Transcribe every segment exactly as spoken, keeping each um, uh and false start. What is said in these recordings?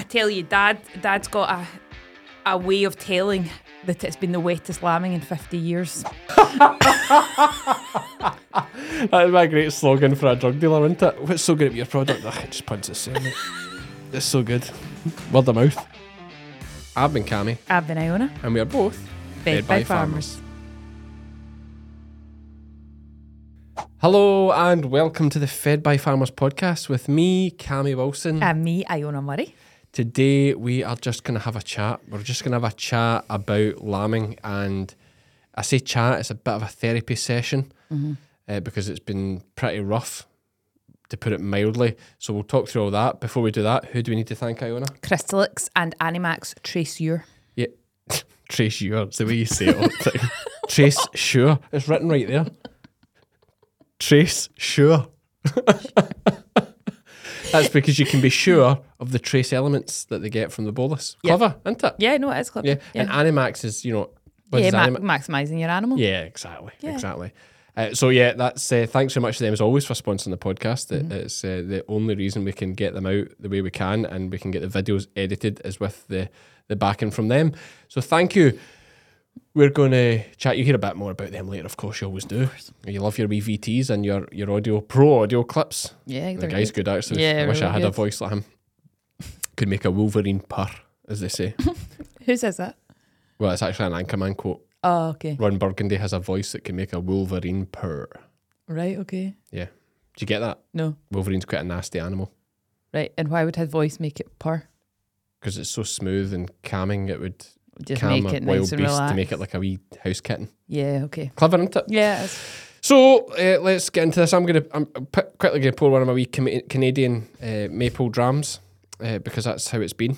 tell you, Dad, Dad's got a a way of telling that it's been the wettest lambing in fifty years. That's my great slogan for a drug dealer, isn't it? What's so good about your product? Ugh, it just punts its sale, mate. It's so good. Word of mouth. I've been Cammy. I've been Iona. And we are both Fed, Fed by, by farmers. farmers. Hello and welcome to the Fed by Farmers podcast with me, Cammy Wilson. And me, Iona Murray. Today we are just going to have a chat. We're just going to have a chat about lambing, and I say chat, it's a bit of a therapy session mm-hmm. uh, because it's been pretty rough, to put it mildly. So we'll talk through all that. Before we do that, who do we need to thank, Iona? Crystalix and Animax Traceur. Yeah, Traceur, it's the way you say it all the time. Trace Sure, it's written right there. Trace Sure. That's because you can be sure of the trace elements that they get from the bolus. Clever, yep. Isn't it? Yeah, no, it is clever. Yeah, yeah. And Animax is, you know... What yeah, ma- Anim- maximising your animal. Yeah, exactly, yeah. exactly. Uh, so yeah, that's uh, thanks so much to them as always for sponsoring the podcast. Mm-hmm. It, it's uh, the only reason we can get them out the way we can, and we can get the videos edited is with the, the backing from them. So thank you. We're going to chat. You hear a bit more about them later, of course. You always do. You love your wee V Ts and your, your audio pro audio clips. Yeah, the guy's good, good actually. Yeah, I wish really I had good. a voice like him. Could make a Wolverine purr, as they say. Who says that? Well, it's actually an Anchorman quote. Oh, okay. Ron Burgundy has a voice that can make a Wolverine purr. Right, okay. Yeah. Do you get that? No. Wolverine's quite a nasty animal. Right, and why would his voice make it purr? Because it's so smooth and calming, it would just calm make a it wild nice and beast relaxed. to make it like a wee house kitten. Yeah, okay. Clever, isn't it? Yeah, it is. So uh, let's get into this. I'm gonna, I'm p- quickly gonna pour one of my wee com- Canadian uh, maple drams uh, because that's how it's been.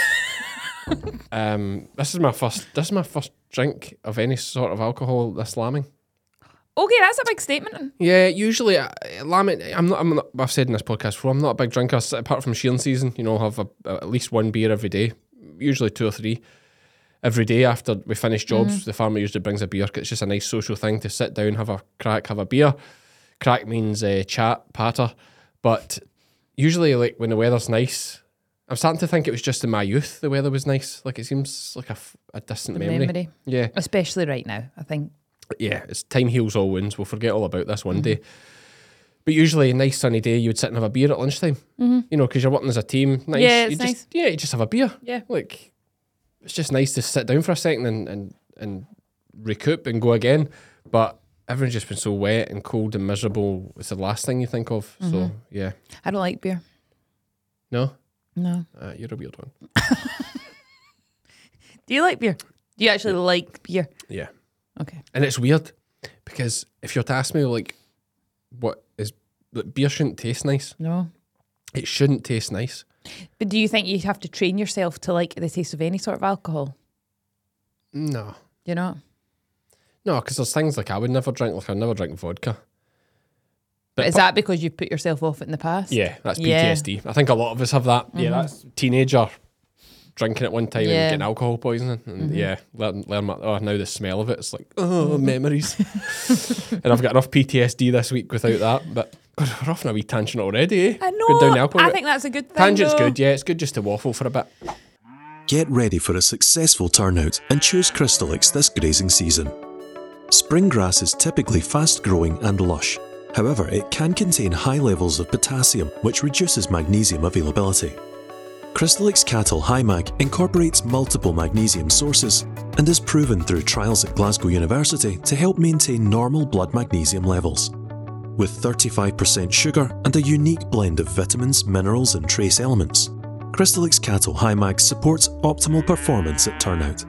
um, this is my first. This is my first drink of any sort of alcohol this lambing. Okay, that's a big statement. Yeah, usually uh, lambing. I'm not. I'm not. I've said in this podcast before. I'm not a big drinker. Apart from shearing season, you know, I'll have a, at least one beer every day. Usually two or three every day after we finish jobs. Mm. The farmer usually brings a beer. 'Cause it's just a nice social thing to sit down, have a crack, have a beer. Crack means uh, chat, patter. But usually, like when the weather's nice, I'm starting to think it was just in my youth the weather was nice. Like it seems like a, a distant the memory. memory. Yeah, especially right now, I think. Yeah, it's time heals all wounds. We'll forget all about this one mm-hmm. day. But usually, a nice sunny day, you would sit and have a beer at lunchtime. Mm-hmm. You know, because you're working as a team. Nice. Yeah, it's you nice. Just, yeah, you just have a beer. Yeah. Like, it's just nice to sit down for a second and, and, and recoup and go again. But everyone's just been so wet and cold and miserable. It's the last thing you think of. Mm-hmm. So, yeah. I don't like beer. No? No. Uh, you're a weird one. Do you like beer? Do you actually yeah. like beer? Yeah. Okay. And it's weird because if you're to ask me, like, what is like, beer shouldn't taste nice. No. It shouldn't taste nice. But do you think you have to train yourself to like the taste of any sort of alcohol? No. You know? No, because there's things like I would never drink, like I'd never drink vodka. But, but is that because you've put yourself off it in the past? Yeah, that's P T S D. Yeah. I think a lot of us have that. Mm-hmm. Yeah, that's teenager drinking at one time yeah. and getting alcohol poisoning. And mm-hmm. yeah, learn, learn my, oh, now the smell of it, it's like, oh, mm-hmm. memories. And I've got enough P T S D this week without that. But God, we're off on a wee tangent already, eh? I know. Good down the alcohol I bit. think that's a good thing. Tangent's though. good, yeah. It's good just to waffle for a bit. Get ready for a successful turnout and choose Crystalix this grazing season. Spring grass is typically fast-growing and lush. However, it can contain high levels of potassium, which reduces magnesium availability. Crystalix Cattle Hi-Mag incorporates multiple magnesium sources and is proven through trials at Glasgow University to help maintain normal blood magnesium levels. With thirty-five percent sugar and a unique blend of vitamins, minerals and trace elements, Crystalix Cattle Hi-Mag supports optimal performance at turnout.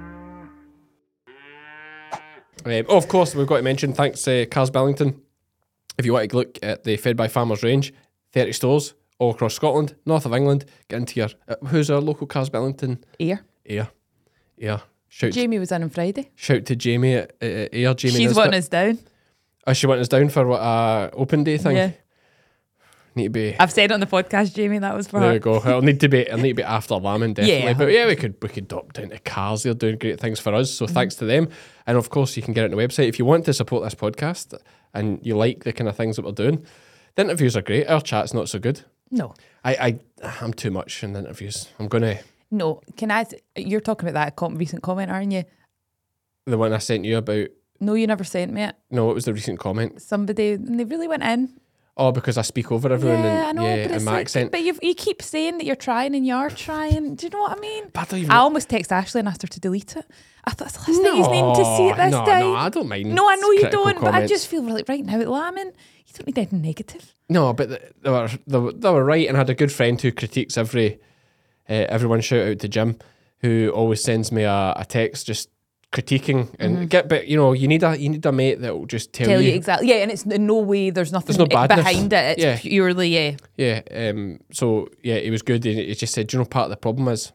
Um, oh, of course, we've got to mention, thanks uh, Cars Bellington. If you want to look at the Fed by Farmers range, thirty stores all across Scotland, north of England. Get into your... Uh, who's our local Cars Bellington? Ayr. Ayr. Ayr. Shout Jamie was in on Friday. Shout to Jamie at uh, Ayr. Jamie She's Nisbet. wanting us down. Oh, she wanting us down for what, uh, open day thing? Yeah. Need to be... I've said it on the podcast, Jamie, that was for there her. we go. It'll need to be, it'll need to be after lambing, definitely. Yeah. But yeah, we could we could drop down to Cars. They're doing great things for us. So mm-hmm. thanks to them. And of course, you can get it on the website. If you want to support this podcast and you like the kind of things that we're doing, the interviews are great. Our chat's not so good. No. I, I, I'm too much in the interviews. I'm going to... No, can I? You're talking about that com- recent comment, aren't you? The one I sent you about. No, you never sent me it. No, it was the recent comment. Somebody, and they really went in. Oh, because I speak over everyone yeah, and I know, yeah, but and it's my like, accent. But you you keep saying that you're trying and you are trying. Do you know what I mean? But I don't even. I almost text Ashley and asked her to delete it. I thought it's listening. He's needing to see it this no, time. No, I don't mind. No, I know you critical don't, but I comments. just feel like right now at Lamin, you don't need anything negative. No, but th- they were they were, they were right, and I had a good friend who critiques every uh, everyone. Shout out to Jim, who always sends me a, a text just critiquing and Mm-hmm. get. But you know, you need a you need a mate that will just tell, Tell you exactly. Yeah, and it's in no way. There's nothing There's no badness. behind it. It's Yeah. purely yeah. Yeah. Um. So yeah, it was good. And it just said, do you know, part of the problem is,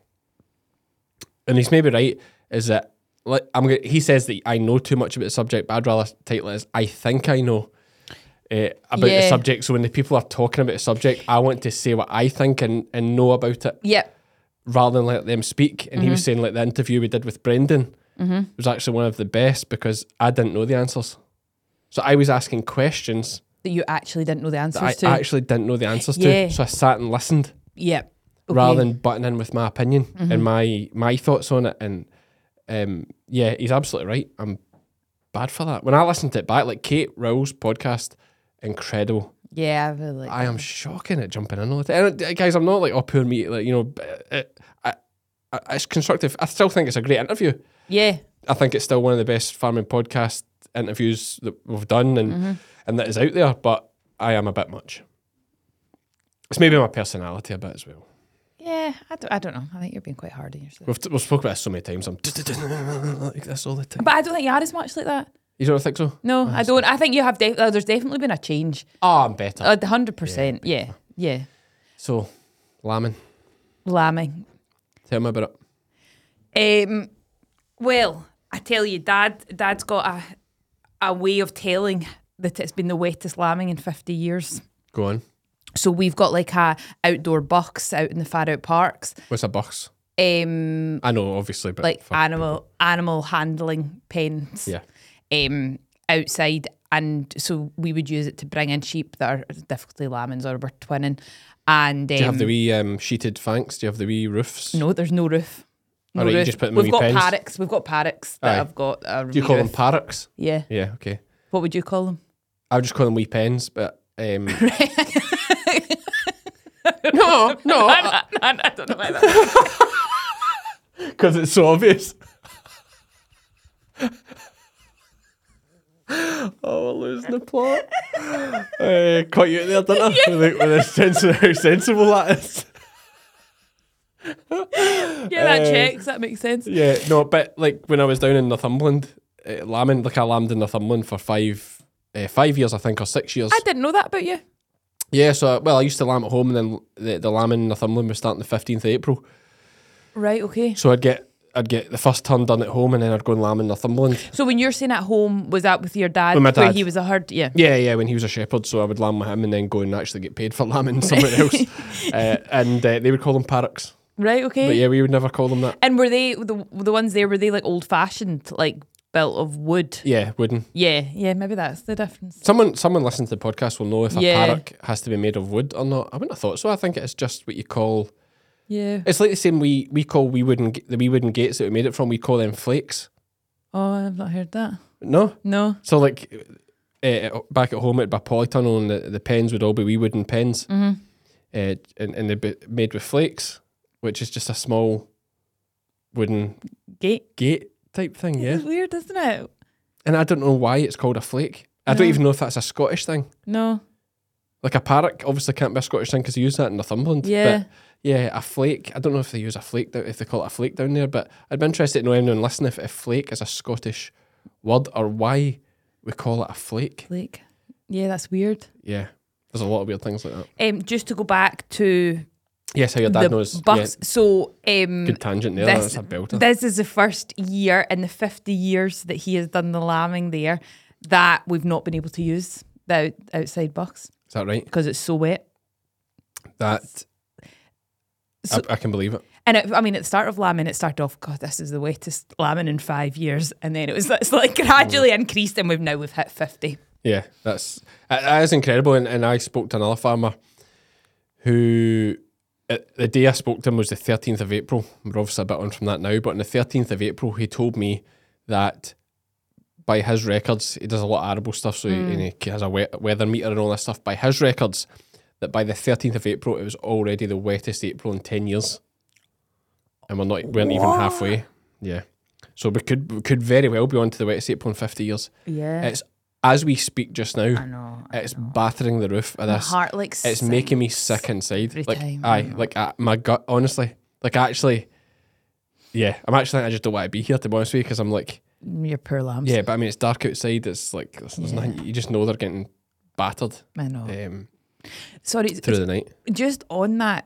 and he's maybe right, is that like I'm. Gonna, he says that I know too much about the subject, but I'd rather title it as I think I know. Uh, about the Yeah. subject, so when the people are talking about the subject, I want to say what I think and, and know about it Yeah. rather than let them speak. And Mm-hmm. he was saying like the interview we did with Brendan was actually one of the best because I didn't know the answers. So I was asking questions That you actually didn't know the answers that I to. actually didn't know the answers Yeah. to. So I sat and listened yeah. Okay. rather than butting in with my opinion Mm-hmm. and my my thoughts on it. And um, yeah, he's absolutely right. I'm bad for that. When I listened to it back, like Kate Rowell's podcast, incredible. Yeah, I really like I am shocking at jumping in all the time. And, uh, guys, I'm not like, oh, poor me. Like, you know, b- it, I, I, it's constructive. I still think it's a great interview. Yeah. I think it's still one of the best farming podcast interviews that we've done and, and that is out there, but I am a bit much. It's maybe my personality a bit as well. Yeah, I don't, I don't know. I think you're being quite hard on yourself. We've, we've spoken about this so many times. I'm like this all the time. But I don't think you are as much like that. You don't think so? No, I don't. I think you have. Def- uh, there's definitely been a change. Oh, I'm better. A hundred percent. Yeah, yeah. So, lambing. Lambing. Tell me about it. Um. Well, I tell you, Dad. Dad's got a a way of telling that it's been the wettest lambing in fifty years. Go on. So we've got like a outdoor bucks out in the far out parks. What's a box? Um. I know, obviously, but Like for animal animal handling pens. Yeah. Um. Outside, and so we would use it to bring in sheep that are difficulty lambings or we're twinning. And um, Do you have the wee um, sheeted fanks? Do you have the wee roofs? no, there's no roof. No Alright, you roof. just put them in We've wee got pens? paddocks. We've got paddocks that Aye. have got. A Do you call them roof. paddocks? Yeah. Yeah, okay. What would you call them? I would just call them wee pens, but um, no, no, I, I, I don't know why that. because it's so obvious. Oh, we're losing the plot. uh, caught you out there, didn't I? With, the, with the sense of how sensible that is. Yeah, that Uh, checks. That makes sense. Yeah, no, but like when I was down in Northumberland, uh, lambing, like I lambed in Northumberland for five, uh, five years, I think, or six years. I didn't know that about you. Yeah, so well, I used to lamb at home, and then the, the lambing in Northumberland was starting the fifteenth of April. Right. Okay. So I'd get I'd get the first turn done at home, and then I'd go and lamb in Northumberland. So when you're saying at home, was that with your dad? With my Where dad. he was a herd. Yeah. Yeah, yeah, when he was a shepherd, so I would lamb with him, and then go and actually get paid for lambing somewhere else. Uh, and uh, they would call them paddocks, Right. Okay. but yeah, we would never call them that. And were they the the ones there? Were they like old fashioned, like built of wood? Yeah, wooden. Yeah. Yeah. Maybe that's the difference. Someone someone listening to the podcast will know if a Yeah. paddock has to be made of wood or not. I wouldn't have thought so. I think it's just what you call. Yeah. It's like the same we we call wee wooden the wee wooden gates that we made it from. We call them flakes. Oh, I've not heard that. No, No. so like uh, back at home at by Polytunnel, and the, the pens would all be wee wooden pens, Mm-hmm. uh, and and they'd be made with flakes, which is just a small wooden Gate. gate type thing. Yeah, It's weird, isn't it? and I don't know why it's called a flake. I don't No. even know if that's a Scottish thing. No. Like a paddock obviously can't be a Scottish thing because they use that in Northumberland. Yeah. But yeah, a flake. I don't know if they use a flake, down- if they call it a flake down there, but I'd be interested to know anyone listening if, if flake is a Scottish word or why we call it a flake. Flake. Yeah, that's weird. Yeah, there's a lot of weird things like that. Um, just to go back to Yes, how your dad the knows. bus. Yeah, So um, good tangent there. this, That's a belter. this is the first year in the fifty years that he has done the lambing there that we've not been able to use the out, outside bucks Is that right? because it's so wet. That So- I, I can believe it. And it, I mean, at the start of lambing, it started off, God, this is the wettest lambing in five years. And then it was it's like gradually increased, and we've now we've hit fifty. Yeah, that's that that is incredible. And, and I spoke to another farmer who uh, the day I spoke to him was the thirteenth of April. We're obviously a bit on from that now, but on the thirteenth of April, he told me that by his records, he does a lot of arable stuff, so mm. he, he has a we- weather meter and all this stuff. By his records, that by the thirteenth of April, it was already the wettest April in ten years. And we're not, we weren't even halfway. Yeah. So we could we could very well be on to the wettest April in fifty years. Yeah. It's, as we speak just now, I know, I it's know. battering the roof of My this. heart, like, it's sinks making me sick inside. every Like, time, I aye, know. like uh, my gut, honestly. Like, actually, yeah, I'm actually, I just don't want to be here, to be honest with you, because I'm like, Your poor lambs. yeah, but I mean, it's dark outside. It's like, there's, there's Yeah. nothing, you just know they're getting battered I know. um, Sorry, through the night. just on that,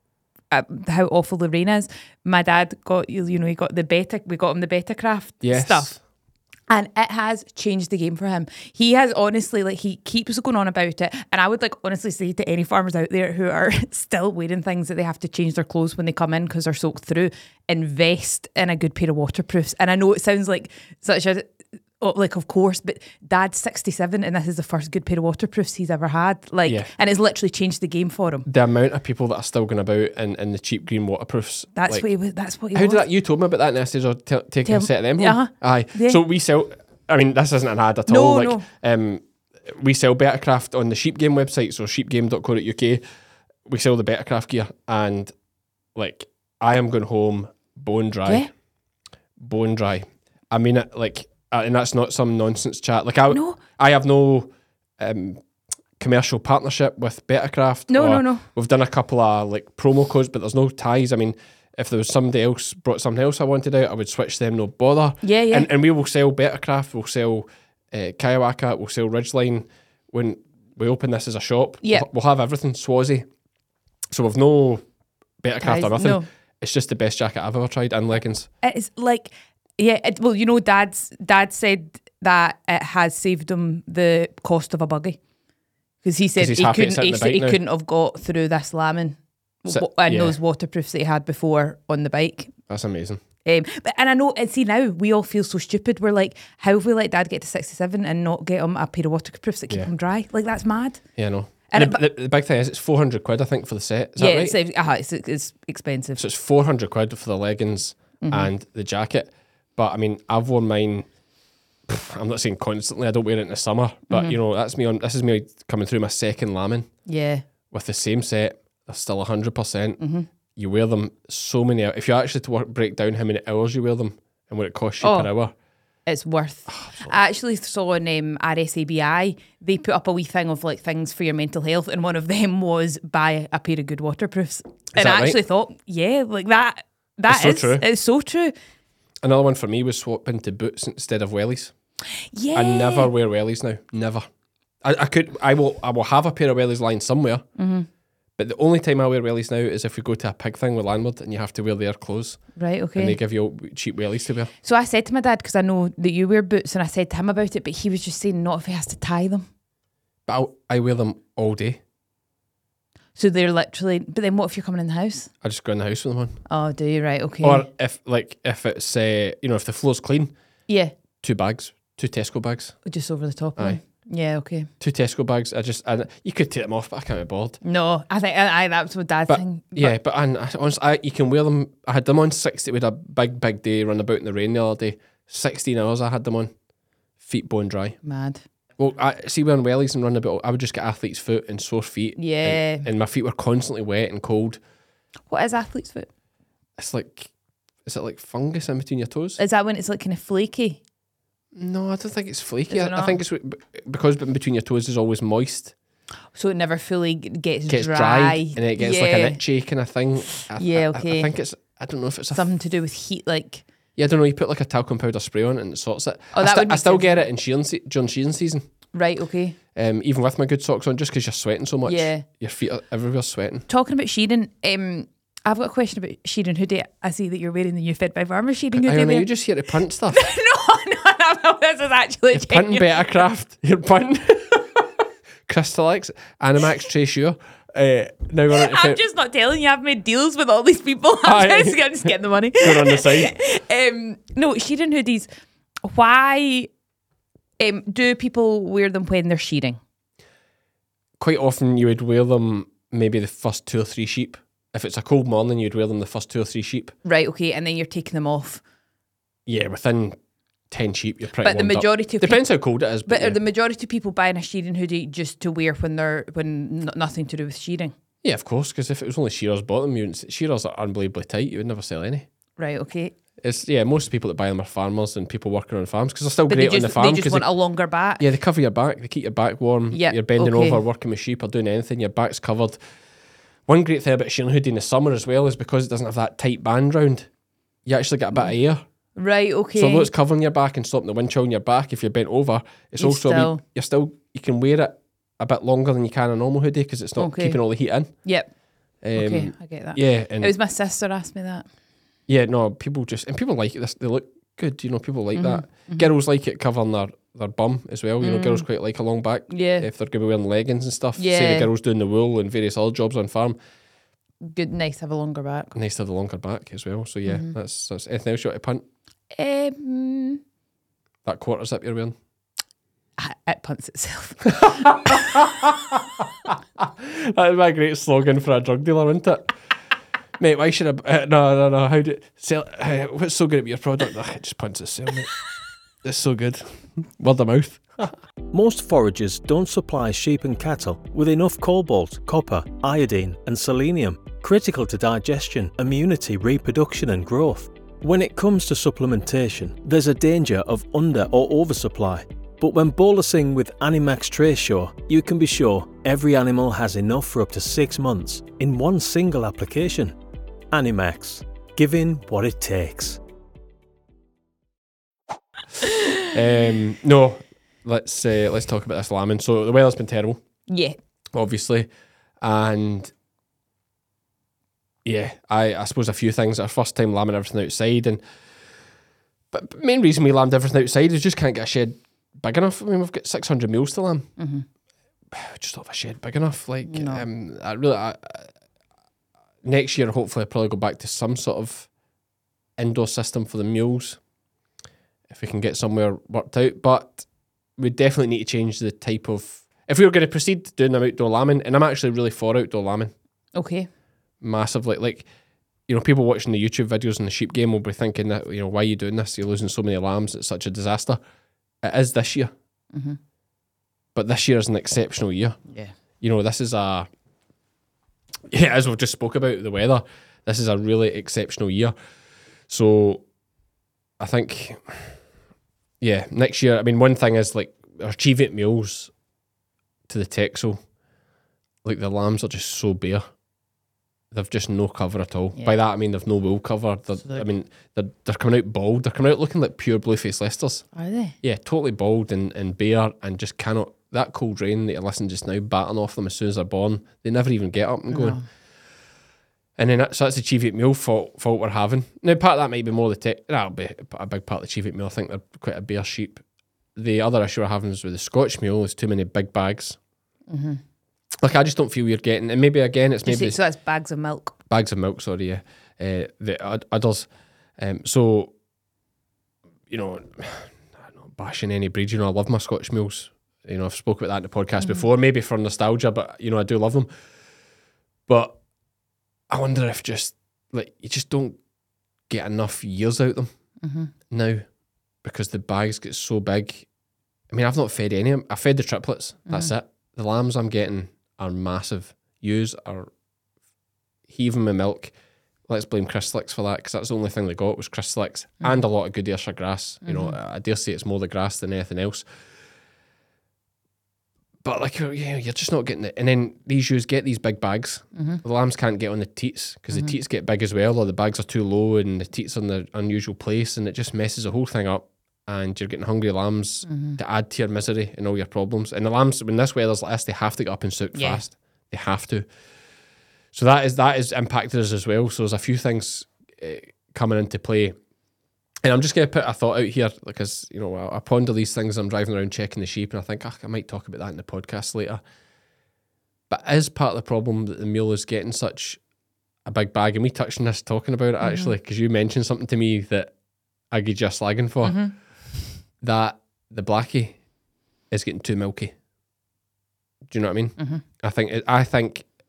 uh, how awful the rain is. My dad got, you you know, he got the beta, we got him the Betacraft Yes. stuff. And it has changed the game for him. He has honestly, like, he keeps going on about it. And I would, like, honestly say to any farmers out there who are still wearing things that they have to change their clothes when they come in because they're soaked through, invest in a good pair of waterproofs. And I know it sounds like such a, oh, like, of course, but Dad's sixty-seven and this is the first good pair of waterproofs he's ever had. Like, Yeah. and it's literally changed the game for him. The amount of people that are still going about in, in the cheap green waterproofs. That's like, what he was. That's what he how was. did that? You told me about that, and I said, "Oh, t- taking Tell- a set of them home." Uh-huh. Aye. Yeah. So we sell. I mean, this isn't an ad at No, all. Like, no. um, we sell Betacraft on the Sheep Game website, so sheep game dot co dot U K. We sell the Betacraft gear, and like, I am going home bone dry, Yeah. bone dry. I mean it, like, uh, and that's not some nonsense chat. Like, I, No. I have no um, commercial partnership with Betacraft. No, or no, no. We've done a couple of like promo codes, but there's no ties. I mean, if there was somebody else brought something else I wanted out, I would switch them, no bother. Yeah, yeah. And, and we will sell Betacraft, we'll sell uh, Kayawaka, we'll sell Ridgeline. When we open this as a shop, Yeah. we'll, we'll have everything Swazi. So we've no Betacraft Ties, or nothing. no. It's just the best jacket I've ever tried, and leggings. It's like, yeah, it, well, you know, Dad's dad said that it has saved him the cost of a buggy because he said he's he happy to couldn't, sit in he, the said bike he now. couldn't have got through this lambing Sit- w- and yeah. those waterproofs that he had before on the bike. That's amazing. Um, but and I know, and see now we all feel so stupid. We're like, how have we let Dad get to sixty-seven and not get him a pair of waterproofs that keep Yeah. him dry? Like, that's mad. Yeah, I know. And And, it- the, the, the big thing is, it's four hundred quid, I think, for the set. Is yeah, that right? it's, uh, it's, it's expensive. So it's four hundred quid for the leggings Mm-hmm. and the jacket. But I mean, I've worn mine, pff, I'm not saying constantly, I don't wear it in the summer, but Mm-hmm. you know, that's me on, this is me coming through my second lambing Yeah. with the same set. They're still one hundred percent. Mm-hmm. You wear them so many hours. If you actually to work, break down how many hours you wear them and what it costs you Oh. per hour. It's worth. I actually saw on um, R S A B I, they put up a wee thing of like things for your mental health, and one of them was buy a pair of good waterproofs. and that I actually right? thought, yeah, like that. That It's so is- true. It's so true. Another one for me was swapping to boots instead of wellies. Yeah. I never wear wellies now. Never. I, I could. I will. I will have a pair of wellies lying somewhere. Mm-hmm. But the only time I wear wellies now is if we go to a pig thing with Landward and you have to wear their clothes Right. and they Okay. give you cheap wellies to wear. So I said to my dad, because I know that you wear boots, and I said to him about it, but he was just saying not if he has to tie them. But I'll, I wear them all day. So they're literally. But then what if you're coming in the house? I just go in the house with them on. Oh, do you? Right. Okay. Or if like if it's uh, you know if the floor's clean, yeah. two bags, two Tesco bags, Just over the top. of Aye. them. Yeah. Okay. two Tesco bags. I just and you could take them off, but I can't be bothered. No, I think I, I that's what Dad's But thing. But yeah, but and I, honestly, I, you can wear them. I had them on sixty. We had a big big day run about in the rain the other day. Sixteen hours I had them on, feet bone dry. Mad. Well, I see wearing wellies and running about. I would just get athlete's foot and sore feet. Yeah. and, and my feet were constantly wet and cold. What is athlete's foot? It's like, is it like fungus in between your toes? Is that when it's like kind of flaky? No, I don't think it's flaky. Is I, it I not? think it's w- because in between your toes is always moist. So it never fully g- gets, Gets dry. dry and it gets like Yeah. an itchy kind of thing. I, Yeah, I- I, okay. I think it's. I don't know if it's a. Something to do with heat, like Yeah, I don't know. You put like a talcum powder spray on it and it sorts it. Oh, I, that sti- would make I still sense. get it in shearing se- during shearing season. right. Okay. Um, even with my good socks on, just because you're sweating so much. Yeah. Your feet are everywhere sweating. Talking about shearing, um, I've got a question about shearing hoodie. I see that you're wearing the new Fed by Farmer shearing hoodie. I know there. you just here to punt stuff. no, no, no, no. This is actually You're punting genuine. Betacraft. You're punting Crystalex, Animax, Trachure. Uh, now we're on to I'm just not telling you. I've made deals with all these people. Aye. I'm just, I'm just getting the money. Going on the side. um, no, shearing hoodies. Why um, do people wear them when they're shearing? Quite often you would wear them maybe the first two or three sheep If it's a cold morning, you'd wear them the first two or three sheep. Right, okay, and then you're taking them off. Yeah, within ten sheep, you're pretty But the warmed majority up. of Depends how cold it is. But But, are yeah. the majority of people buying a shearing hoodie just to wear when they're when n- nothing to do with shearing? yeah, of course, because if it was only shearers bought them, you wouldn't, shearers are unbelievably tight, you would never sell any. Right, okay. It's yeah, most people that buy them are farmers and people working on farms because they're still But great they just, on the farm. they just 'cause want they, a longer back. yeah, they cover your back, they keep your back warm. Yep, You're bending okay. over, working with sheep or doing anything, your back's covered. One great thing about shearing hoodie in the summer as well is because it doesn't have that tight band round, you actually get a bit of air. Right, okay. So although it's covering your back and stopping the wind chill in your back, if you're bent over, it's You're also a wee- still- you're still you can wear it a bit longer than you can a normal hoodie because it's not Okay. keeping all the heat in. Yep. Um, Okay, I get that. Yeah, and It was my sister asked me that. yeah, no, people just and people like it. This they look good, you know. People like Mm-hmm, that. Girls like it covering their, their bum as well. You know, Mm. girls quite like a long back. Yeah. if they're going to be wearing leggings and stuff. Say Yeah. the girls doing the wool and various other jobs on farm. Good, nice to have a longer back. Nice to have the longer back as well. So yeah, Mm-hmm. that's that's anything else you want to punt? Um, That quarter zip you're wearing. it punts itself. That'd be a great slogan for a drug dealer, wouldn't it? Mate, why should I? Uh, no, no, no. How do sell? Uh, what's so good about your product? Ugh, it just punts itself, mate. It's so good. Word of mouth. Most foragers don't supply sheep and cattle with enough cobalt, copper, iodine and selenium, critical to digestion, immunity, reproduction and growth. When it comes to supplementation, there's a danger of under or oversupply. But when bolusing with Animax Tracesure, you can be sure every animal has enough for up to six months in one single application. Animax, giving what it takes. Um, no, let's uh, let's talk about this lambing. So the weather's been terrible, Yeah. obviously, and yeah, I, I suppose a few things. Our first time lambing everything outside, and but the main reason we lambed everything outside is just can't get a shed big enough. I mean, we've got six hundred mules to lamb. Mm-hmm. Just not have a shed big enough. Like, No. um, I really, I, I, next year, hopefully, I'll probably go back to some sort of indoor system for the mules if we can get somewhere worked out. But we definitely need to change the type of. If we were going to proceed doing them outdoor lambing, and I'm actually really for outdoor lambing, Okay. massively. Like, you know, people watching the YouTube videos in the sheep game will be thinking that, you know, why are you doing this? You're losing so many lambs. It's such a disaster. It is this year. Mm-hmm. But this year is an exceptional year. Yeah. You know, this is a, yeah, as we've just spoke about the weather, this is a really exceptional year. So I think, yeah, next year, I mean, one thing is like our Cheviot mules to the Texel, like the lambs are just so bare. They've just no cover at all. Yeah. By that, I mean they've no wool cover. They're, So they're- I mean, they're, they're coming out bald. They're coming out looking like pure blue-faced Leicesters. Are they? Yeah, totally bald and, and bare and just cannot, that cold rain that you listen just now, batting off them as soon as they're born, they never even get up and going. No. And then that, so that's the Cheviot mule fault, fault we're having. Now, part of that might be more the tech, that'll be a big part of the Cheviot mule. I think they're quite a bare sheep. The other issue we're having is with the Scotch mule is too many big bags. Mm-hmm. Like, I just don't feel we're getting, and maybe again, it's Just maybe say, so that's bags of milk. bags of milk, sorry, yeah, uh, the ud- udders. Um, so, you know, I'm not bashing any breed. You know, I love my Scottish mules. You know, I've spoken about that in the podcast before, maybe for nostalgia, but, you know, I do love them. But I wonder if just, like, you just don't get enough years out of them Mm-hmm. now because the bags get so big. I mean, I've not fed any of them. I fed the triplets. That's it. The lambs I'm getting are massive. Ewes are heaving my milk. Let's blame Crystalix for that because that's the only thing they got was Crystalix Mm. and a lot of good Ayrshire grass. You know, I dare say it's more the grass than anything else. But like, yeah, you're just not getting it. And then these ewes get these big bags. Mm-hmm. The lambs can't get on the teats because the teats get big as well, or the bags are too low and the teats are in the unusual place, and it just messes the whole thing up. And you're getting hungry lambs to add to your misery and all your problems. And the lambs, when this weather's like this, they have to get up and soak Yeah. fast. They have to. So that is that is impacted us as well. So there's a few things uh, coming into play. And I'm just going to put a thought out here because, you know, I, I ponder these things. I'm driving around checking the sheep and I think, oh, I might talk about that in the podcast later. But is part of the problem that the mule is getting such a big bag? And we touched on this talking about it actually because you mentioned something to me that I gave you a slagging for. Mm-hmm. That the blackie is getting too milky. Do you know what I mean? Mm-hmm. I think it, I think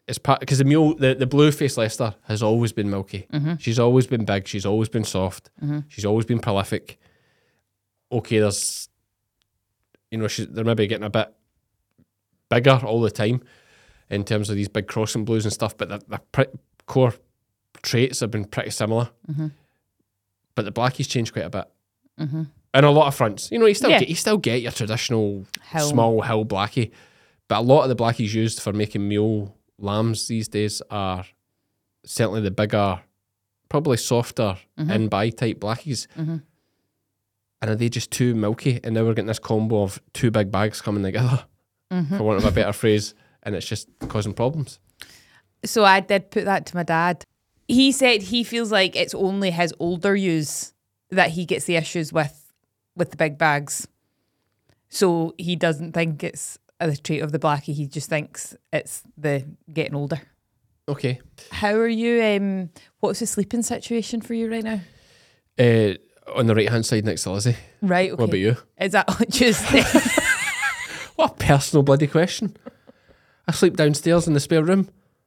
it's part because the mule, the, the blue faced Leicester has always been milky. Mm-hmm. She's always been big. She's always been soft. Mm-hmm. She's always been prolific. Okay, there's, you know, she's, they're maybe getting a bit bigger all the time in terms of these big crossing blues and stuff, but the, the pre- core traits have been pretty similar. Mm-hmm. But the blackies changed quite a bit. Mm-hmm. And a lot of fronts. You know, you still Yeah. get you still get your traditional Hill. small hill blackie. But a lot of the blackies used for making mule lambs these days are certainly the bigger, probably softer Mm-hmm. in-buy type blackies. Mm-hmm. And are they just too milky? And now we're getting this combo of two big bags coming together, Mm-hmm. for want of a better phrase, and it's just causing problems. So I did put that to my dad. He said he feels like it's only his older ewes that he gets the issues with, with the big bags. So he doesn't think it's a trait of the blackie. He just thinks it's the getting older. Okay. How are you? Um, what's the sleeping situation for you right now? Uh, on the right-hand side next to Lizzie. Right. Okay. What about you? Is that on Tuesday? What a personal bloody question. I sleep downstairs in the spare room.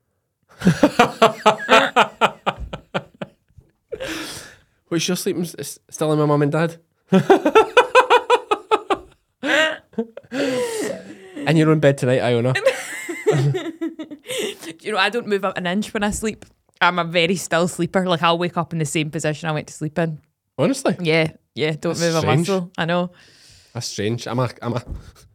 What's your sleeping? s- Still in my mum and dad? In your own bed tonight, Iona. You know, I don't move up an inch when I sleep. I'm a very still sleeper. Like I'll wake up in the same position I went to sleep in. Honestly, Yeah, yeah. Don't That's move strange. a muscle. I know. that's strange. I'm a, I'm a.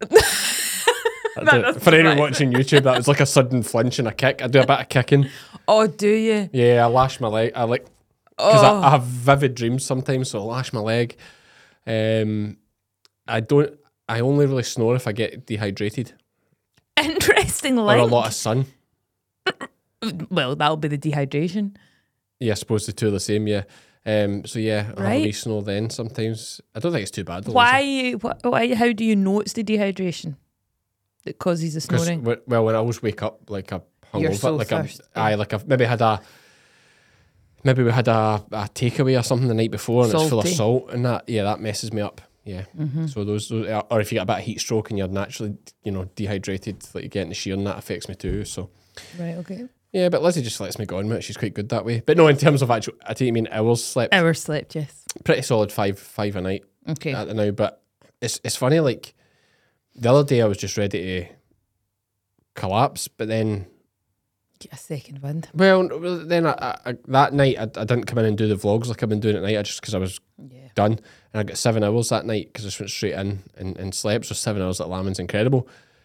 I That do- doesn't for anyone surprise watching YouTube, that was like a sudden flinch and a kick. I do a bit of kicking. Oh, do you? Yeah, I lash my leg. I like because Oh, I, I have vivid dreams sometimes, so I lash my leg. Um, I don't. I only really snore if I get dehydrated interesting. or Like, a lot of sun. well, that'll be the dehydration. Yeah, I suppose the two are the same. Yeah. Um. So yeah, I'll have a Right. wee snore then. Sometimes I don't think it's too bad. though, honestly. Why? Wh- why? How do you know it's the dehydration that causes the 'Cause snoring? w- well, when I always wake up like a You're hungover, so like I'm, thirsty. I like I've maybe had a, maybe we had a, a takeaway or something the night before and it's full of Salty. salt and that. Yeah, that messes me up. Yeah. Mm-hmm. So those, those, or if you get a bit of heat stroke and you're naturally, you know, dehydrated, like you get in the shearing, that affects me too. So Right. Okay. yeah, but Lizzie just lets me go on with it. She's quite good that way. But no, in terms of actual, I think you mean hours slept. Hour slept. Yes. Pretty solid five, five a night Okay. at the now. But it's it's funny. Like the other day, I was just ready to collapse, but then. Get a second wind. Well, then I, I, that night I, I didn't come in and do the vlogs like I've been doing at night. I just because I was Yeah. done, and I got seven hours that night because I just went straight in and, and slept. So seven hours at Lamon's incredible.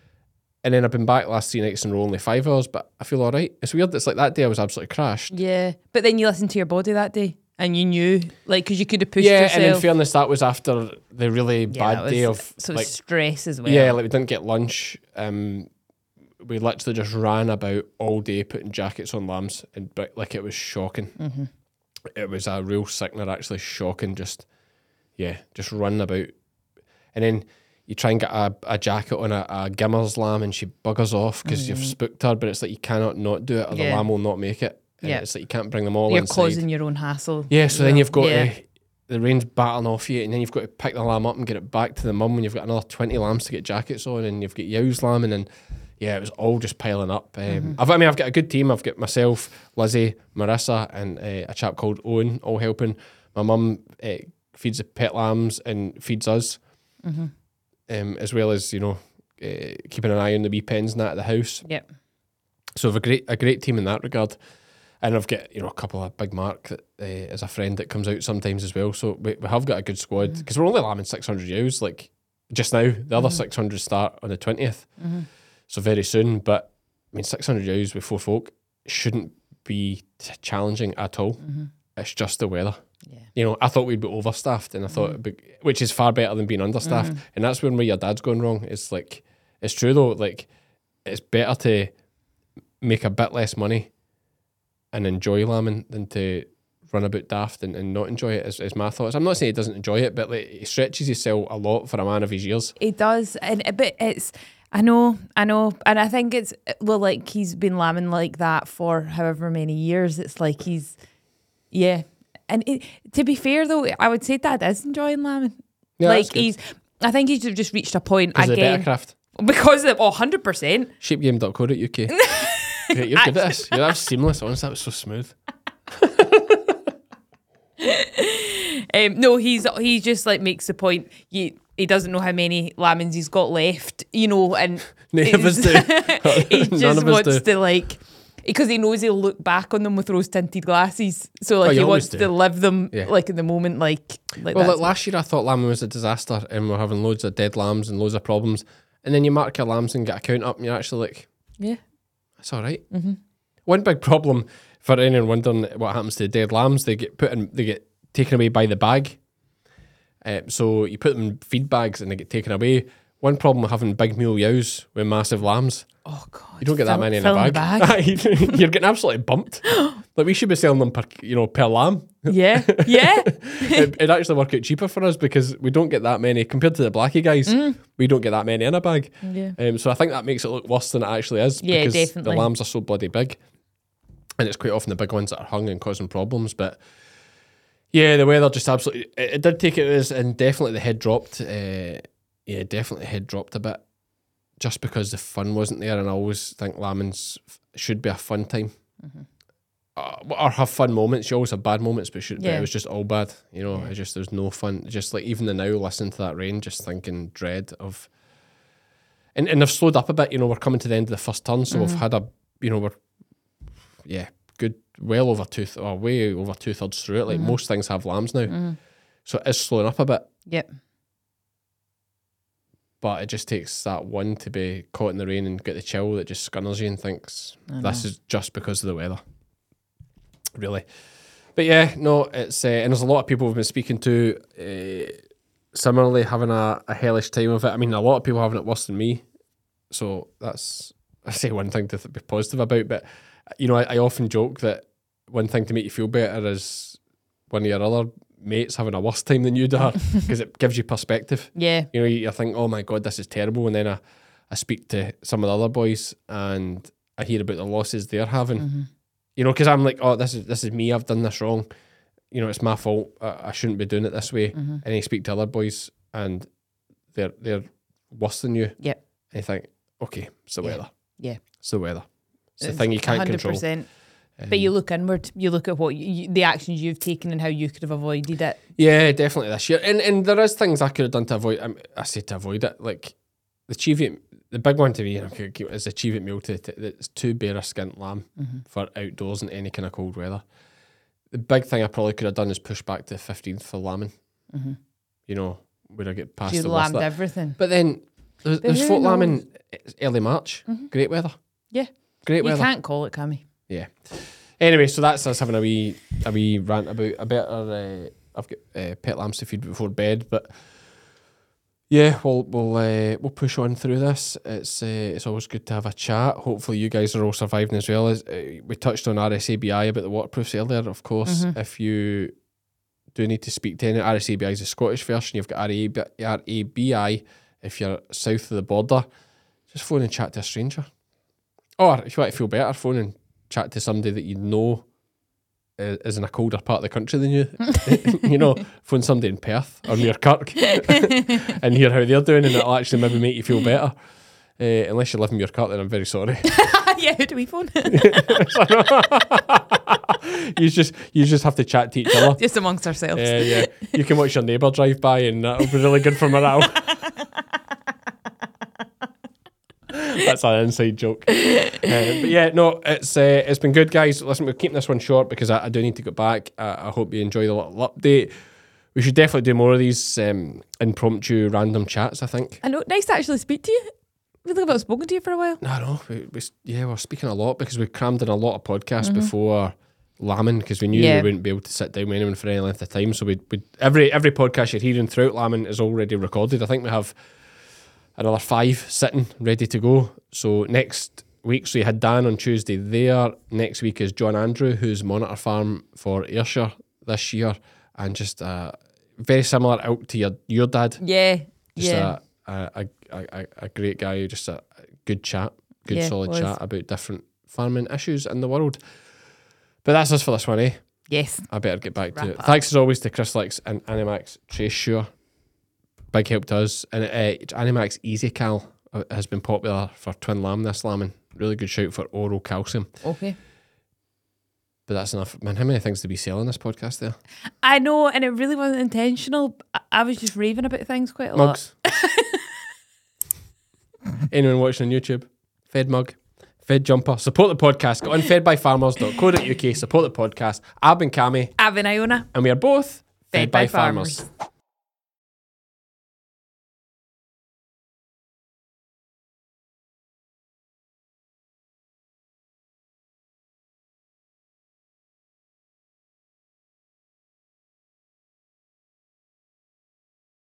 And then I've been back last three nights in a row, only five hours, but I feel all right. It's weird. It's like that day I was absolutely crashed. Yeah. But then you listened to your body that day, and you knew, like, because you could have pushed Yeah, yourself. and in fairness, that was after the really Yeah, bad that was- day of so like stress as well. yeah, like we didn't get lunch. Um, we literally just ran about all day putting jackets on lambs, and but like it was shocking. Mm-hmm. It was a real sickener, actually shocking. Just yeah, just running about, and then you try and get a, a jacket on a, a Gimmer's lamb, and she buggers off because you've spooked her. But it's like you cannot not do it, or the Yeah. lamb will not make it. And Yeah. it's like you can't bring them all You're inside. causing your own hassle. Yeah, so then you've got Yeah. to, the rain's battling off you, and then you've got to pick the lamb up and get it back to the mum when you've got another twenty lambs to get jackets on, and you've got Yow's lamb, and then yeah, it was all just piling up. Um, Mm-hmm. I've, I mean, I've got a good team. I've got myself, Lizzie, Marissa, and uh, a chap called Owen all helping. My mum uh, feeds the pet lambs and feeds us, Mm-hmm. um, as well as you know uh, keeping an eye on the wee pens and that at the house. Yep. So I've a great a great team in that regard. And I've got, you know, a couple of Big Mark that uh, is a friend that comes out sometimes as well. So we, we have got a good squad because we're only lambing six hundred ewes. Like just now, the other six hundred start on the twentieth. Mm-hmm. So very soon. But I mean, six hundred ewes with four folk shouldn't be t- challenging at all. Mm-hmm. It's just the weather. Yeah. You know, I thought we'd be overstaffed, and I thought, it'd be, which is far better than being understaffed. Mm-hmm. And that's when where your dad's going wrong. It's like, it's true though. Like, it's better to make a bit less money and enjoy lambing than to run about daft and, and not enjoy it. Is, is my thoughts. I'm not saying he doesn't enjoy it, but like, he stretches himself a lot for a man of his years. He does, and but it's. I know, I know, and I think it's well, like he's been lambing like that for however many years. It's like he's, yeah, and it, to be fair though, I would say Dad is enjoying lambing. Yeah, like that's good. he's, I think he's just reached a point Because of the again Bettercraft. because of oh, one hundred percent. sheep game dot co dot U K. Yeah, you're good at this. Yeah, that was seamless. Honestly, that was so smooth. Um, no, he's he just like makes the point. You, he doesn't know how many lamins he's got left, you know, and None of us do. he None just of us wants do. to like, because he knows he'll look back on them with rose tinted glasses. So like Oh, you he always wants do. to live them Yeah. like in the moment, like like Well, that's like last year I thought lambing was a disaster and we're having loads of dead lambs and loads of problems. And then you mark your lambs and get a count up and you're actually like, yeah. that's all right. Mm-hmm. One big problem for anyone wondering what happens to dead lambs, they get put in, they get taken away by the bag. Uh, so you put them in feed bags and they get taken away. One problem with having big mule yows with massive lambs, Oh god, you don't get that Fill- many in fill a the bag. You're getting absolutely bumped. Like we should be selling them per, you know, per lamb. Yeah, yeah. it, it'd actually work out cheaper for us because we don't get that many compared to the blackie guys. We don't get that many in a bag. Yeah. Um, so I think that makes it look worse than it actually is. Yeah, because definitely. the lambs are so bloody big, and it's quite often the big ones that are hung and causing problems. But yeah, the weather just absolutely it, it did take it as, and definitely the head dropped. Uh, yeah, definitely the head dropped a bit, just because the fun wasn't there. And I always think lambings should be a fun time. Mm-hmm. Uh, or have fun moments. You always have bad moments, but, should, but Yeah. it was just all bad. You know, it just there's no fun. Just like even the now, listening to that rain, just thinking dread of. And and they've slowed up a bit. You know, we're coming to the end of the first turn, so Mm-hmm. we've had a, you know, we're, yeah, good, well over two, th- or way over two thirds through it. Like Mm-hmm. most things have lambs now, so it is slowing up a bit. Yep. But it just takes that one to be caught in the rain and get the chill that just scunners you and thinks this is just because of the weather. Really. But yeah, no, it's uh, and there's a lot of people we've been speaking to uh, similarly having a, a hellish time of it. I mean, a lot of people having it worse than me. So that's, I say one thing to th- be positive about, but you know, I, I often joke that one thing to make you feel better is one of your other mates having a worse time than you do, because it gives you perspective. Yeah. You know, you, you think, oh my God, this is terrible. And then I, I speak to some of the other boys and I hear about the losses they're having. Mm-hmm. You know, because I'm like, oh, this is this is me. I've done this wrong. You know, it's my fault. I, I shouldn't be doing it this way. Mm-hmm. And you speak to other boys and they're they're worse than you. Yep. And you think, okay, it's the Yeah. weather. Yeah. It's the weather. It's the thing you can't one hundred control. percent. But you look inward, you look at what you, you, the actions you've taken and how you could have avoided it. Yeah, definitely this year. And and there is things I could have done to avoid. I, I say to avoid it, like the Cheviot, the big one to me is the Cheviot meal to, to it's two bearer skint lamb Mm-hmm. for outdoors in any kind of cold weather. The big thing I probably could have done is push back to the fifteenth for lambing. Mm-hmm. You know, when I get past You the worst lambed of it. everything. But then there's, there's who folk knows? lambing early March. Great weather. Yeah. Great You weather. can't call it, can we? Yeah. Anyway, so that's us having a wee a wee rant about a better. Uh, I've got uh, pet lambs to feed before bed, but yeah, we'll we'll uh, we'll push on through this. It's uh, it's always good to have a chat. Hopefully, you guys are all surviving as well. As uh, we touched on R S A B I about the waterproofs earlier. Of course, if you do need to speak to any, R S A B I is the Scottish version. You've got R A B I if you're south of the border. Just phone and chat to a stranger. Or if you want to feel better, phone and chat to somebody that you know is, is in a colder part of the country than you. You know, phone somebody in Perth or near Kirk and hear how they're doing, and it'll actually maybe make you feel better. Uh, unless you live in Muirkirk, then I'm very sorry. Yeah, who do we phone? you just you just have to chat to each other. Just amongst ourselves. Yeah, yeah. You can watch your neighbour drive by, and that'll be really good for morale. That's an inside joke. Uh, but yeah, no, it's uh, it's been good, guys. Listen, we're keeping this one short because I, I do need to get back. Uh, I hope you enjoy the little update. We should definitely do more of these um, impromptu random chats, I think. I know, nice to actually speak to you. I feel like I've spoken to you for a while. No, no, we, we, yeah, we're speaking a lot because we crammed in a lot of podcasts before lambing because we knew Yeah. we wouldn't be able to sit down with anyone for any length of time. So we we every every podcast you're hearing throughout lambing is already recorded. I think we have another five sitting ready to go. So next week, so you had Dan on Tuesday there. Next week is John Andrew, who's monitor farm for Ayrshire this year, and just uh, very similar out to your your dad. Yeah. Just yeah. a, a, a, a, a great guy, just a good chat, good Yeah, solid was. chat about different farming issues in the world. But that's us for this one, eh? Yes. I better get back to Wrap it. up. Thanks as always to Crystalix and Animax Trace Sure. Big help to us. And uh, Animax Easy Cal uh, has been popular for twin lamb this lambing. really good shout for oral calcium. Okay. But that's enough. Man, how many things to be selling this podcast there? I know, and it really wasn't intentional. I, I was just raving about things quite a lot. Mugs. Anyone watching on YouTube? Fed mug. Fed jumper. Support the podcast. Go on fed by farmers dot co dot uk. Support the podcast. I've been Cammy. I've been Iona. And we are both Fed, Fed by, by farmers. farmers.